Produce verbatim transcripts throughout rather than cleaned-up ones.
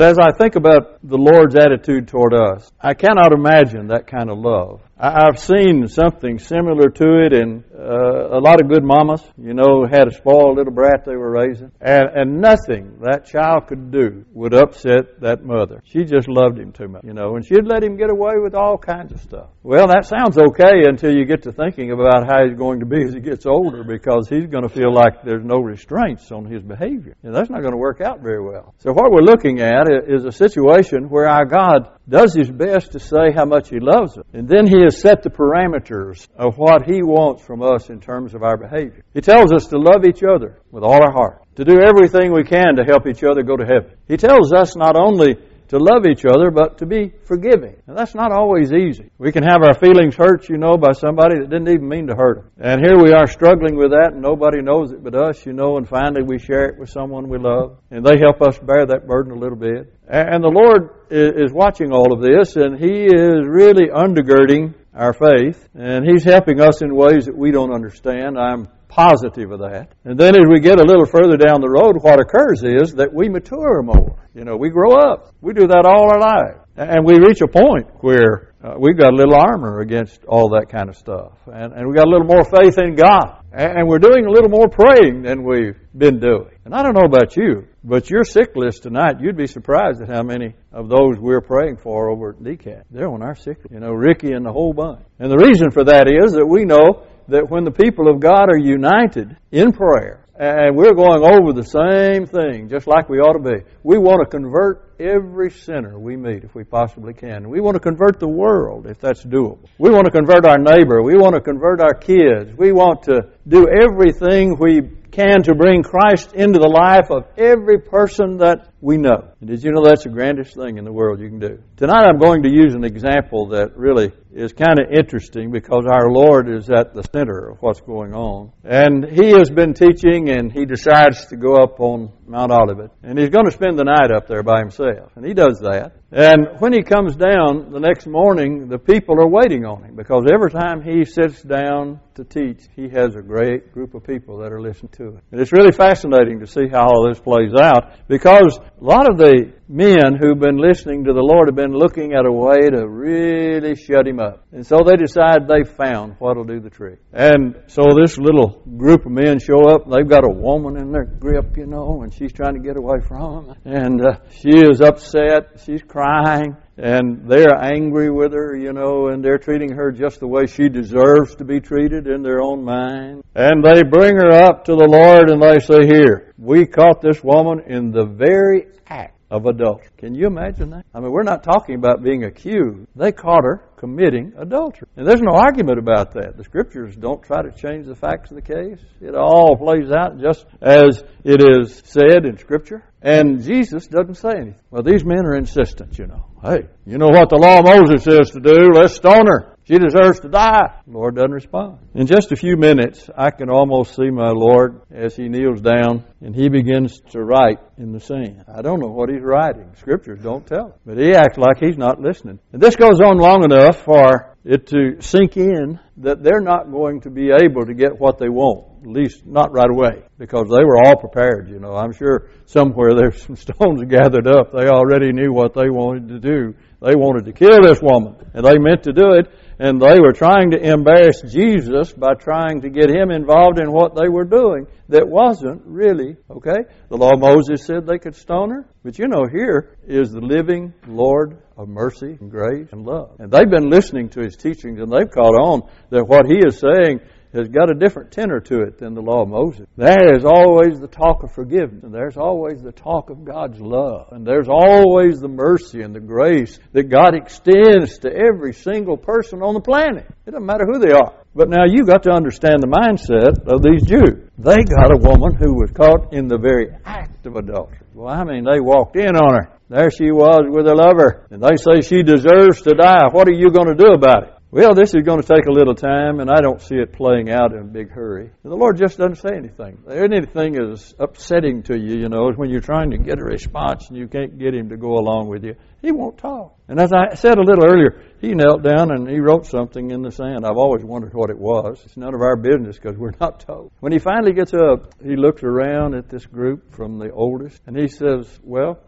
As I think about the Lord's attitude toward us, I cannot imagine that kind of love. I've seen something similar to it in uh, a lot of good mamas, you know, had a spoiled little brat they were raising. And, and nothing that child could do would upset that mother. She just loved him too much, you know, and she'd let him get away with all kinds of stuff. Well, that sounds okay until you get to thinking about how he's going to be as he gets older, because he's going to feel like there's no restraints on his behavior. And that's not going to work out very well. So what we're looking at is a situation where our God does his best to say how much he loves us. And then he has set the parameters of what he wants from us in terms of our behavior. He tells us to love each other with all our heart, to do everything we can to help each other go to heaven. He tells us not only to love each other, but to be forgiving. And that's not always easy. We can have our feelings hurt, you know, by somebody that didn't even mean to hurt them. And here we are struggling with that, and nobody knows it but us, you know, and finally we share it with someone we love, and they help us bear that burden a little bit. And the Lord is watching all of this, and he is really undergirding our faith, and he's helping us in ways that we don't understand. I'm positive of that. And then as we get a little further down the road, what occurs is that we mature more. You know, we grow up. We do that all our life. And we reach a point where uh, we've got a little armor against all that kind of stuff. And, and we've got a little more faith in God. And, and we're doing a little more praying than we've been doing. And I don't know about you, but your sick list tonight, you'd be surprised at how many of those we're praying for over at D C A T. They're on our sick list. You know, Ricky and the whole bunch. And the reason for that is that we know that when the people of God are united in prayer, and we're going over the same thing, just like we ought to be, we want to convert every sinner we meet if we possibly can. We want to convert the world if that's doable. We want to convert our neighbor. We want to convert our kids. We want to do everything we can to bring Christ into the life of every person that we know. And did you know that's the grandest thing in the world you can do? Tonight I'm going to use an example that really is kind of interesting, because our Lord is at the center of what's going on. And he has been teaching, and he decides to go up on Mount Olivet. And he's going to spend the night up there by himself. And he does that. And when he comes down the next morning, the people are waiting on him, because every time he sits down to teach, he has a great group of people that are listening to it. And it's really fascinating to see how all this plays out, because a lot of the men who've been listening to the Lord have been looking at a way to really shut him up. And so they decide they've found what'll do the trick. And so this little group of men show up, and they've got a woman in their grip, you know, and she's trying to get away from them. And uh, she is upset. She's crying. And they're angry with her, you know, and they're treating her just the way she deserves to be treated in their own mind. And they bring her up to the Lord, and they say, here, we caught this woman in the very act of adultery. Can you imagine that? I mean, we're not talking about being accused. They caught her committing adultery. And there's no argument about that. The Scriptures don't try to change the facts of the case. It all plays out just as it is said in Scripture. And Jesus doesn't say anything. Well, these men are insistent, you know. Hey, you know what the law of Moses says to do? Let's stone her. She deserves to die. The Lord doesn't respond. In just a few minutes, I can almost see my Lord as he kneels down and he begins to write in the sand. I don't know what he's writing. Scriptures don't tell. But he acts like he's not listening. And this goes on long enough for it to sink in that they're not going to be able to get what they want. At least not right away, because they were all prepared, you know. I'm sure somewhere there's some stones gathered up. They already knew what they wanted to do. They wanted to kill this woman, and they meant to do it, and they were trying to embarrass Jesus by trying to get him involved in what they were doing that wasn't really, okay? The law of Moses said they could stone her, but you know, here is the living Lord of mercy and grace and love. And they've been listening to his teachings, and they've caught on that what he is saying has got a different tenor to it than the law of Moses. There is always the talk of forgiveness, and there's always the talk of God's love, and there's always the mercy and the grace that God extends to every single person on the planet. It doesn't matter who they are. But now you've got to understand the mindset of these Jews. They got a woman who was caught in the very act of adultery. Well, I mean, they walked in on her. There she was with her lover, and they say she deserves to die. What are you going to do about it? Well, this is going to take a little time, and I don't see it playing out in a big hurry. And the Lord just doesn't say anything. Anything is upsetting to you, you know, when you're trying to get a response and you can't get him to go along with you. He won't talk. And as I said a little earlier, he knelt down and he wrote something in the sand. I've always wondered what it was. It's none of our business because we're not told. When he finally gets up, he looks around at this group from the oldest, and he says, well,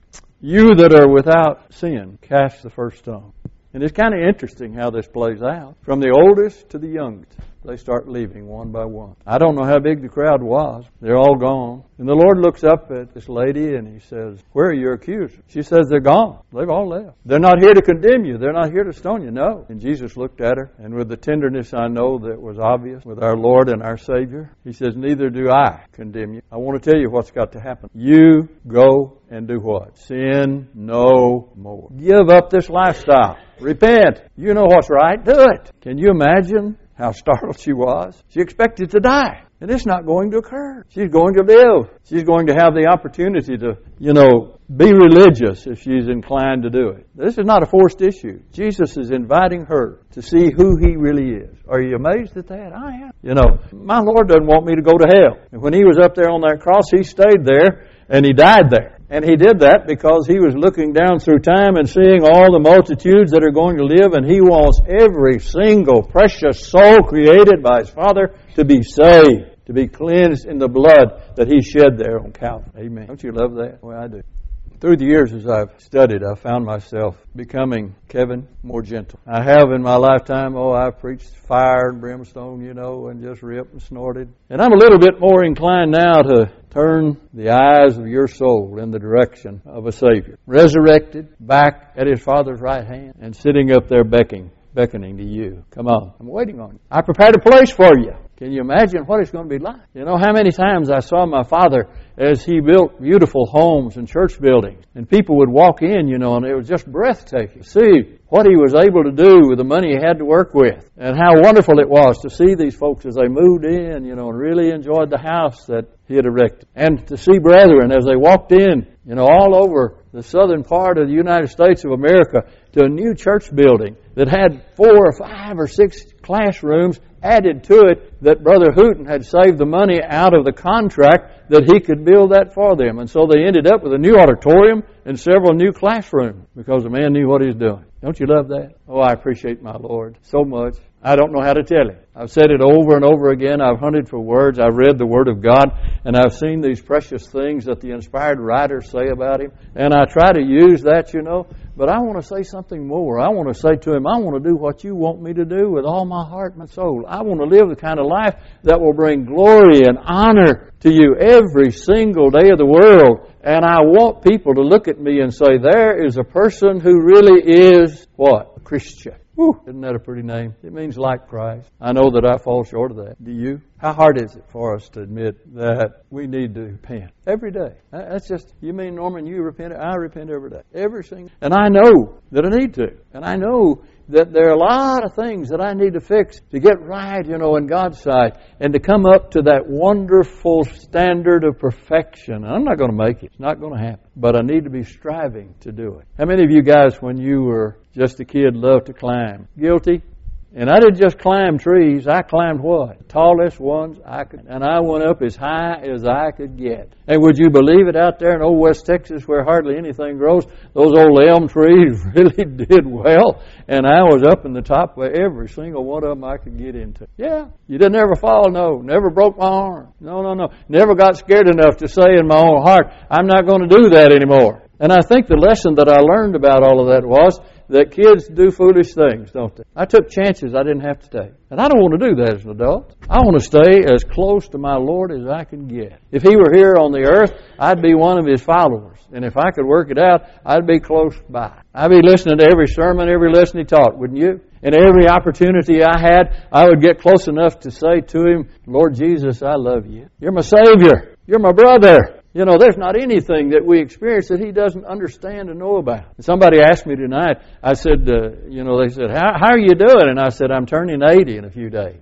You that are without sin, cast the first stone. And it's kind of interesting how this plays out. From the oldest to the youngest, they start leaving one by one. I don't know how big the crowd was. They're all gone. And the Lord looks up at this lady and He says, where are your accusers? She says, they're gone. They've all left. They're not here to condemn you. They're not here to stone you. No. And Jesus looked at her, and with the tenderness I know that was obvious with our Lord and our Savior, He says, neither do I condemn you. I want to tell you what's got to happen. You go and do what? Sin no more. Give up this lifestyle. Repent. You know what's right. Do it. Can you imagine how startled she was? She expected to die. And it's not going to occur. She's going to live. She's going to have the opportunity to, you know, be religious if she's inclined to do it. This is not a forced issue. Jesus is inviting her to see who He really is. Are you amazed at that? I am. You know, my Lord doesn't want me to go to hell. And when He was up there on that cross, He stayed there and He died there. And He did that because He was looking down through time and seeing all the multitudes that are going to live, and He wants every single precious soul created by His Father to be saved, to be cleansed in the blood that He shed there on Calvary. Amen. Don't you love that? Well, I do. Through the years as I've studied, I've found myself becoming, Kevin, more gentle. I have in my lifetime, oh, I've preached fire and brimstone, you know, and just ripped and snorted. And I'm a little bit more inclined now to turn the eyes of your soul in the direction of a Savior, resurrected, back at His Father's right hand, and sitting up there beckoning, beckoning to you. Come on, I'm waiting on you. I prepared a place for you. Can you imagine what it's going to be like? You know how many times I saw my father as he built beautiful homes and church buildings, and people would walk in, you know, and it was just breathtaking. See what he was able to do with the money he had to work with, and how wonderful it was to see these folks as they moved in, you know, and really enjoyed the house that he had erected. And to see brethren as they walked in, you know, all over the southern part of the United States of America to a new church building that had four or five or six classrooms added to it, that Brother Hooten had saved the money out of the contract that he could build that for them. And so they ended up with a new auditorium and several new classrooms because the man knew what he was doing. Don't you love that? Oh, I appreciate my Lord so much. I don't know how to tell it. I've said it over and over again. I've hunted for words. I've read the Word of God, and I've seen these precious things that the inspired writers say about Him. And I try to use that, you know. But I want to say something more. I want to say to Him, I want to do what You want me to do with all my heart and my soul. I want to live the kind of life that will bring glory and honor to You every single day of the world. And I want people to look at me and say, there is a person who really is, what? A Christian. Whew, isn't that a pretty name? It means like Christ. I know that I fall short of that. Do you? How hard is it for us to admit that we need to repent every day? That's just, you mean, Norman, you repent? I repent every day. Every single. And I know that I need to. And I know that there are a lot of things that I need to fix to get right, you know, in God's sight, and to come up to that wonderful standard of perfection. I'm not going to make it. It's not going to happen. But I need to be striving to do it. How many of you guys, when you were just a kid, loved to climb? Guilty? And I didn't just climb trees. I climbed what? The tallest ones I could. And I went up as high as I could get. And would you believe it, out there in old West Texas where hardly anything grows, those old elm trees really did well. And I was up in the top of every single one of them I could get into. Yeah. You didn't ever fall? No. Never broke my arm? No, no, no. Never got scared enough to say in my own heart, I'm not going to do that anymore. And I think the lesson that I learned about all of that was that kids do foolish things, don't they? I took chances I didn't have to take. And I don't want to do that as an adult. I want to stay as close to my Lord as I can get. If He were here on the earth, I'd be one of His followers. And if I could work it out, I'd be close by. I'd be listening to every sermon, every lesson He taught, wouldn't you? And every opportunity I had, I would get close enough to say to Him, Lord Jesus, I love You. You're my Savior. You're my brother. You know, there's not anything that we experience that He doesn't understand and know about. Somebody asked me tonight, I said, uh, you know, they said, how, how are you doing? And I said, I'm turning eighty in a few days.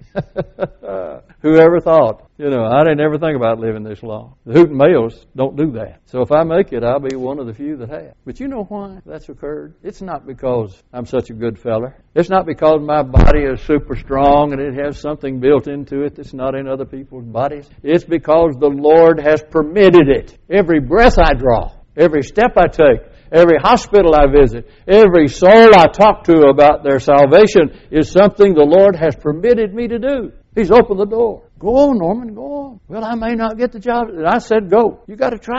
Whoever thought? You know, I didn't ever think about living this long. The Hooten males don't do that. So if I make it, I'll be one of the few that have. But you know why that's occurred? It's not because I'm such a good feller. It's not because my body is super strong and it has something built into it that's not in other people's bodies. It's because the Lord has permitted it. Every breath I draw, every step I take, every hospital I visit, every soul I talk to about their salvation is something the Lord has permitted me to do. He's opened the door. Go on, Norman, go on. Well, I may not get the job. And I said, go. You got to try.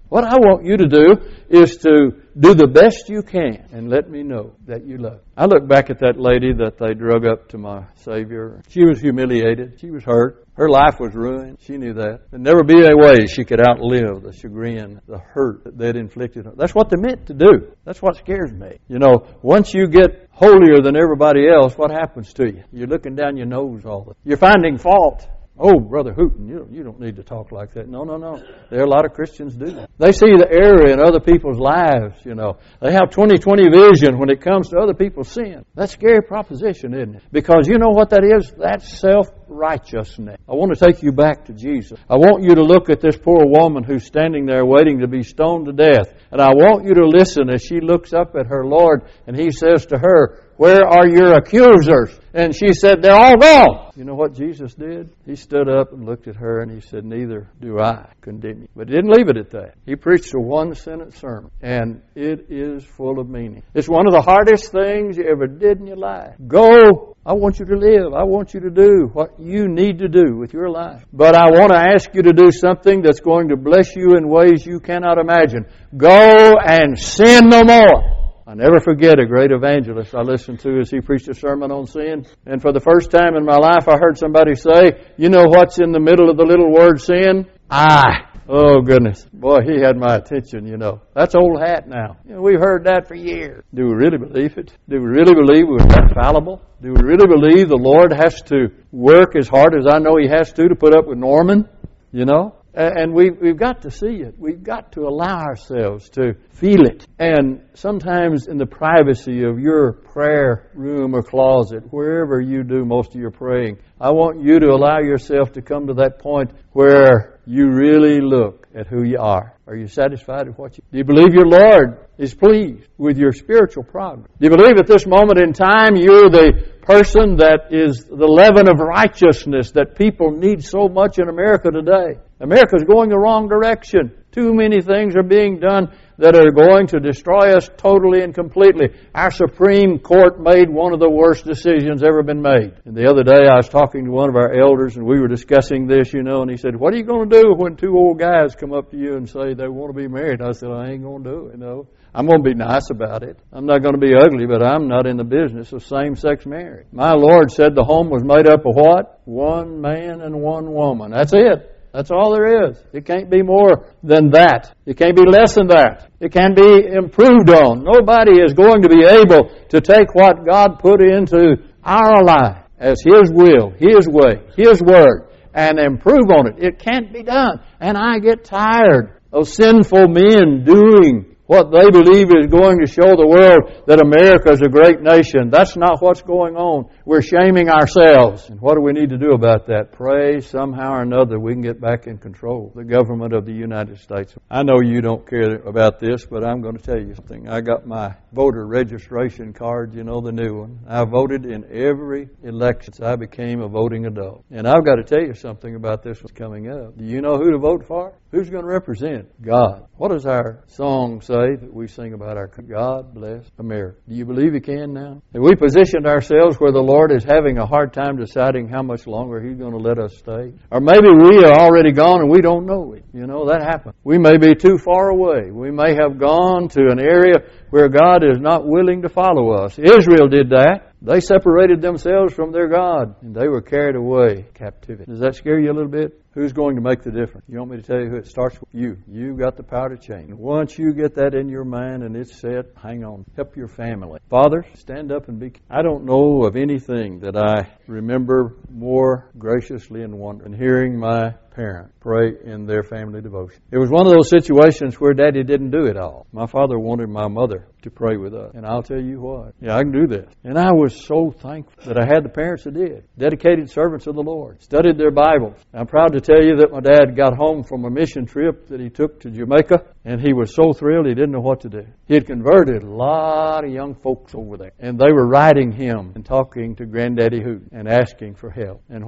What I want you to do is to do the best you can and let me know that you love me. I look back at that lady that they drug up to my Savior. She was humiliated. She was hurt. Her life was ruined. She knew that. There'd never be a way she could outlive the chagrin, the hurt that they'd inflicted on her. That's what they meant to do. That's what scares me. You know, once you get holier than everybody else, what happens to you? You're looking down your nose all the time. You're finding fault. Oh, Brother Hooten, you don't, you don't need to talk like that. No, no, no. There are a lot of Christians do that. They see the error in other people's lives, you know. They have twenty twenty vision when it comes to other people's sin. That's a scary proposition, isn't it? Because you know what that is? That's self-righteousness. I want to take you back to Jesus. I want you to look at this poor woman who's standing there waiting to be stoned to death. And I want you to listen as she looks up at her Lord and He says to her, "Where are your accusers?" And she said, "They're all gone." You know what Jesus did? He stood up and looked at her and He said, "Neither do I condemn you." But He didn't leave it at that. He preached a one-sentence sermon, and it is full of meaning. It's one of the hardest things you ever did in your life. Go. I want you to live. I want you to do what you need to do with your life. But I want to ask you to do something that's going to bless you in ways you cannot imagine. Go and sin no more. I never forget a great evangelist I listened to as he preached a sermon on sin. And for the first time in my life, I heard somebody say, "You know what's in the middle of the little word sin? I." Oh, goodness. Boy, he had my attention, you know. That's old hat now. You know, we've heard that for years. Do we really believe it? Do we really believe we're that fallible? Do we really believe the Lord has to work as hard as I know He has to to put up with Norman? You know? And we, we've got to see it. We've got to allow ourselves to feel it. And sometimes in the privacy of your prayer room or closet, wherever you do most of your praying, I want you to allow yourself to come to that point where you really look at who you are. Are you satisfied with what you do? You believe your Lord is pleased with your spiritual progress? Do you believe at this moment in time you're the person that is the leaven of righteousness that people need so much in America today? America's going the wrong direction. Too many things are being done that are going to destroy us totally and completely. Our Supreme Court made one of the worst decisions ever been made. And the other day I was talking to one of our elders and we were discussing this, you know, and he said, "What are you going to do when two old guys come up to you and say they want to be married?" I said, "I ain't going to do it, you know. I'm going to be nice about it. I'm not going to be ugly, but I'm not in the business of same-sex marriage. My Lord said the home was made up of what? One man and one woman. That's it. That's all there is. It can't be more than that. It can't be less than that. It can be improved on. Nobody is going to be able to take what God put into our life as His will, His way, His word, and improve on it. It can't be done. And I get tired of sinful men doing what they believe is going to show the world that America is a great nation. That's not what's going on. We're shaming ourselves. And what do we need to do about that? Pray somehow or another we can get back in control. The government of the United States. I know you don't care about this, but I'm going to tell you something. I got my voter registration card, you know, the new one. I voted in every election since I became a voting adult. And I've got to tell you something about this one coming up. Do you know who to vote for? Who's going to represent? God. What does our song say that we sing about our God bless America? Do you believe He can now? Have we positioned ourselves where the Lord is having a hard time deciding how much longer He's going to let us stay? Or maybe we are already gone and we don't know it. You know, that happens. We may be too far away. We may have gone to an area where God is not willing to follow us. Israel did that. They separated themselves from their God, and they were carried away captivity. Does that scare you a little bit? Who's going to make the difference? You want me to tell you who? It starts with you. You've got the power to change. Once you get that in your mind and it's set, hang on. Help your family. Father, stand up and be... I don't know of anything that I remember more graciously and wonder than hearing my parent pray in their family devotion. It was one of those situations where Daddy didn't do it all. My father wanted my mother to pray with us. And I'll tell you what, yeah, I can do this. And I was so thankful that I had the parents that did. Dedicated servants of the Lord. Studied their Bibles. I'm proud to tell you that my dad got home from a mission trip that he took to Jamaica, and he was so thrilled he didn't know what to do. He had converted a lot of young folks over there. And they were writing him and talking to Granddaddy Hooten and asking for help. And what he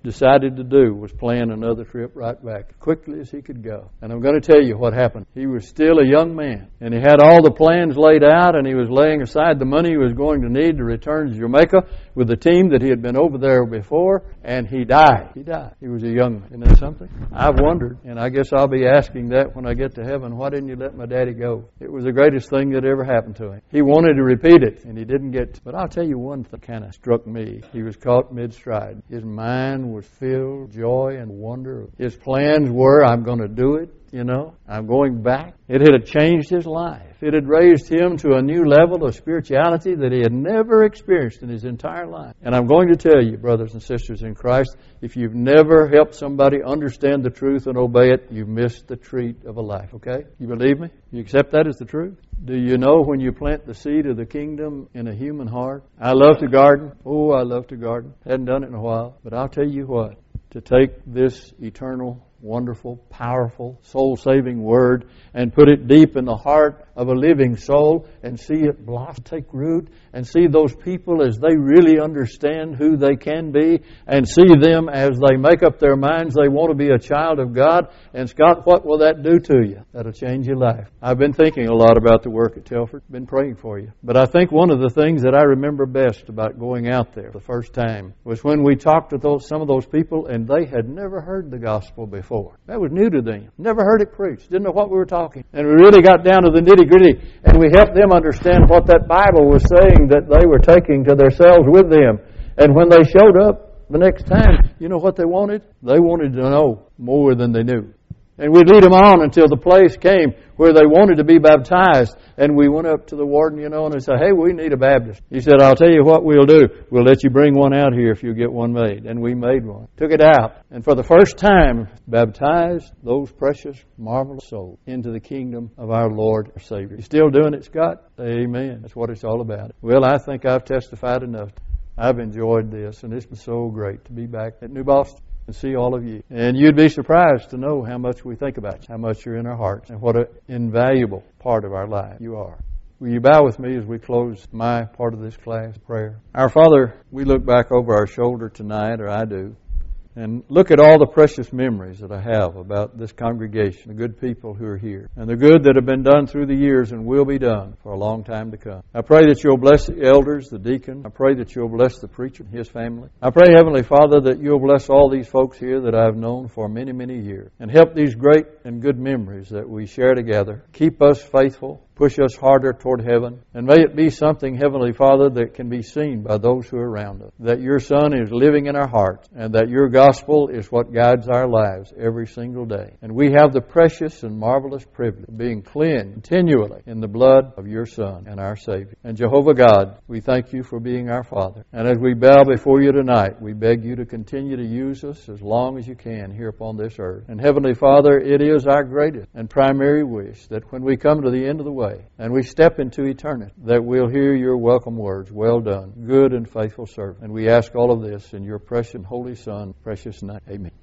decided to do was plan another trip right back as quickly as he could go. And I'm going to tell you what happened. He was still a young man, and he had all the plans laid out, and he was laying aside the money he was going to need to return to Jamaica with the team that he had been over there before, and he died. He died. He was a young man. Isn't that something? I've wondered, and I guess I'll be asking that when I get to heaven, why didn't you let my daddy go? It was the greatest thing that ever happened to him. He wanted to repeat it, and he didn't get to. But I'll tell you one thing that kind of struck me. He was caught mid-stride. His mind was filled with joy and wonder. His plans were, I'm going to do it. You know, I'm going back. It had changed his life. It had raised him to a new level of spirituality that he had never experienced in his entire life. And I'm going to tell you, brothers and sisters in Christ, if you've never helped somebody understand the truth and obey it, you've missed the treat of a life, okay? You believe me? You accept that as the truth? Do you know when you plant the seed of the kingdom in a human heart? I love to garden. Oh, I love to garden. Hadn't done it in a while. But I'll tell you what, to take this eternal, wonderful, powerful, soul-saving word and put it deep in the heart of a living soul and see it blossom, take root, and see those people as they really understand who they can be, and see them as they make up their minds they want to be a child of God. And Scott, what will that do to you? That'll change your life. I've been thinking a lot about the work at Telford, been praying for you. But I think one of the things that I remember best about going out there the first time was when we talked to those, some of those people, and they had never heard the gospel before. That was new to them. Never heard it preached. Didn't know what we were talking. And we really got down to the nitty-gritty, and we helped them understand what that Bible was saying that they were taking to themselves with them. And when they showed up the next time, you know what they wanted? They wanted to know more than they knew. And we'd lead them on until the place came where they wanted to be baptized. And we went up to the warden, you know, and they said, hey, we need a Baptist. He said, I'll tell you what we'll do. We'll let you bring one out here if you get one made. And we made one. Took it out. And for the first time, baptized those precious, marvelous souls into the kingdom of our Lord and Savior. You still doing it, Scott? Amen. That's what it's all about. Well, I think I've testified enough. I've enjoyed this, and it's been so great to be back at New Boston and see all of you. And you'd be surprised to know how much we think about you, how much you're in our hearts, and what an invaluable part of our life you are. Will you bow with me as we close my part of this class prayer? Our Father, we look back over our shoulder tonight, or I do, and look at all the precious memories that I have about this congregation, the good people who are here, and the good that have been done through the years and will be done for a long time to come. I pray that you'll bless the elders, the deacon. I pray that you'll bless the preacher and his family. I pray, Heavenly Father, that you'll bless all these folks here that I've known for many, many years, and help these great and good memories that we share together. Keep us faithful. Push us harder toward heaven. And may it be something, Heavenly Father, that can be seen by those who are around us. That your Son is living in our hearts, and that your gospel is what guides our lives every single day. And we have the precious and marvelous privilege of being cleansed continually in the blood of your Son and our Savior. And Jehovah God, we thank you for being our Father. And as we bow before you tonight, we beg you to continue to use us as long as you can here upon this earth. And Heavenly Father, it is our greatest and primary wish that when we come to the end of the way, and we step into eternity, that we'll hear your welcome words, well done, good and faithful servant. And we ask all of this in your precious and holy Son, precious name. Amen.